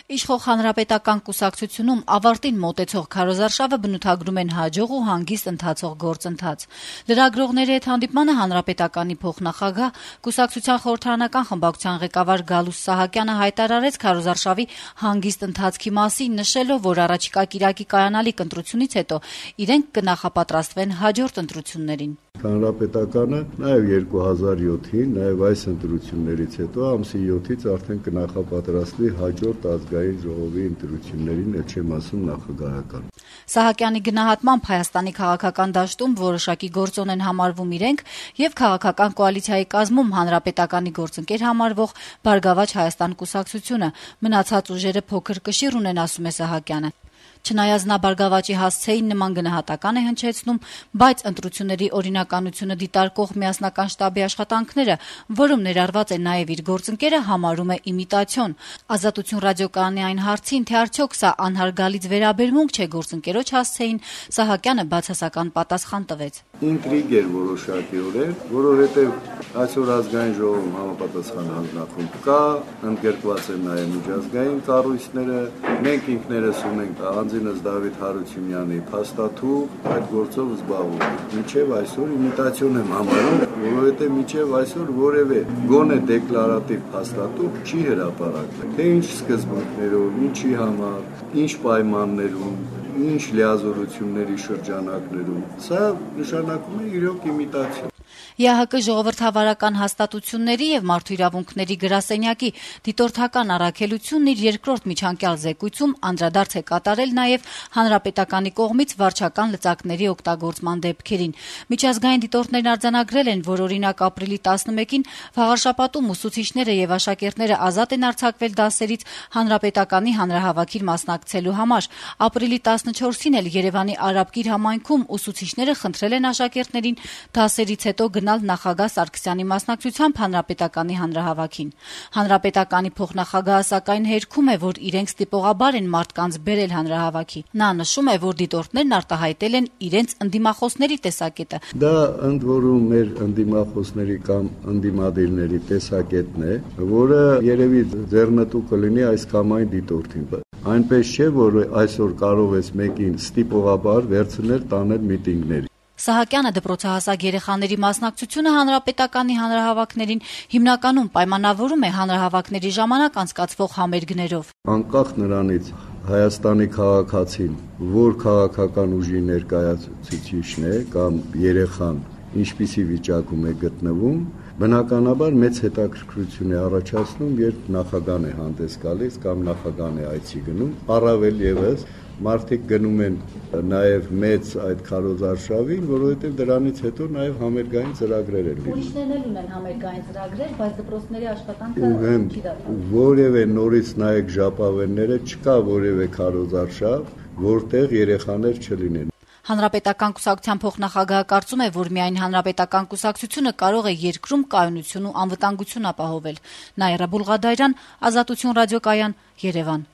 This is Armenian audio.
Իշխող հանրապետական կուսակցությունում ավարտին մոտեցող քարոզարշավը բնութագրում են հաջող ու հանգիստ ընթացող գործընթաց։ Լրագրողների հետ հանդիպմանը հանրապետականի փոխնախագահ, կուսակցության խորհրդարանական խմբակցության ղեկավար Գալուստ Սահակյանը հայտարարեց քարոզարշավի հանգիստ ընթացքի մասին, նշելով, որ առաջիկա կիրակի կայանալիք ընտրությունից հետո իրենք կնախապատրաստվեն հաջորդ ընտրություններին։ Հանրապետականը նաև 2007-ին, նաև այս ընտրություններից հետո ամսի 7-ից արդեն կնախապատրաստվի հաջորդ ազգային ժողովի ընտրություններին, էլ չեմ ասում նախագահական։ Սահակյանի գնահատմամբ Հայաստանի քաղաքական դաշտում որոշակի գործոն են համարվում իրենք եւ քաղաքական կոալիցիայի կազմում հանրապետականի գործընկեր համարվող Բարգավաճ Հայաստան կուսակցությունը, մնացած ուժերը փոքր կշիռ ունեն, ասում է Սահակյանը։ Չնայած նա Բարգավաճի հասցեին նման գնահատական է հնչեցնում, բայց ընտրությունների օրինականությունը դիտարկող միասնական շտաբի աշխատանքները, որում ներառված է նաև իր գործընկերը, համարում է իմիտացիոն։ Ազատություն ռադիոկայանի այն հարցին, թե արդյոք սա անհարգալից վերաբերմունք չէ գործընկերոջ հասցեին, Սահակյանը բացասական պատասխան տվեց։ Ինտրիգ էր որոշակիորեն, որովհետև այսօր ազգային ժողովում համապատասխան հանձնախումբ կա, ընդգրկված են նաև միջազգային կառույցները, մենք ինքներս ունենք Անձինս Դավիթ Հարությունյանի փաստաթուղթ, այդ գործով զբաղվում ենք։ Մինչև այսօր իմիտացիոն եմ համարում, որովհետև մինչև այսօր որևէ գոնե դեկլարատիվ փաստաթուղթ չի հրապարակվել։ Թե ինչ սկզբունքներով, ինչի համար, ինչ պայմաններում, ինչ լիազորությունների շրջանակներում, սա նշանակում է իրոք իմիտացիա։ ԵԱՀԿ ժողովրդավարական հաստատությունների եւ մարդու իրավունքների գրասենյակի դիտորդական առաքելությունն իր երկրորդ միջանկյալ զեկույցում անդրադարձ է կատարել նաեւ հանրապետականի կողմից վարչական լծակների օգտագործման դեպքերին։ Միջազգային դիտորդներն արձանագրել են, որ օրինակ ապրիլի 11-ին Վաղարշապատում ուսուցիչները եւ աշակերտները ազատ են արձակվել դասերից հանրապետականի հանրահավաքին մասնակցելու համար։ Ապրիլի 14-ին էլ Երևանի Արաբկիր համայնքում ուսուցիչները խնդրել են աշակերտներին դասերից հետո գնալ նախագահ Սարգսյանի մասնակցությամբ հանրապետականի հանրահավաքին։ Հանրապետականի փոխնախագահը սակայն հերքում է, որ իրենք ստիպողաբար են մարդկանց բերել հանրահավաքի։ Նա նշում է, որ դիտորդներն արտահայտել են իրենց ընդդիմախոսների տեսակետը։ Դա ընդ որում մեր ընդդիմախոսների կամ ընդդիմադիրների տեսակետն է, որը երևի ձեռնտու կլինի այս կամ այն դիտորդին։ Այնպես չէ, որ այսօր կարող ես մեկին ստիպողաբար վերցնել տանել միտինգների։ Սահակյանը դպրոցահասակ երեխաների մասնակցությունը հանրապետականի հանրահավաքներին հիմնականում պայմանավորում է հանրահավաքների ժամանակ անցկացվող համերգներով։ Անկախ նրանից Հայաստանի քաղաքացին, որ քաղաքական ուժի ներկայացուցիչն է կամ երեխան ինչպիսի վիճակում է գտնվում, բնականաբար մեծ հետաքրքրություն է առաջացնում, երբ նախագահն է հանդես գալիս կամ նախագահն է այցի գնում, առավել եւս մարդիկ գնում են նաև մեծ այդ քարոզարշավին, որովհետև դրանից հետո նաև համերգային ծրագրեր են լինում։ Ուրիշներն էլ ունեն համերգային ծրագրեր, բայց դպրոցների աշխատանքը չի դադարում։ Որևէ նորից նայեք ժապավենները, չկա որևէ քարոզարշավ, որտեղ երեխաներ չլինեն։ Հանրապետական կուսակցության փոխնախագահը կարծում է, որ միայն հանրապետական կուսակցությունը կարող է երկրում կայունություն ու անվտանգություն ապահովել։ Նաիրա Բուլղադարյան, Ազատություն ռադիոկայան, Երևան։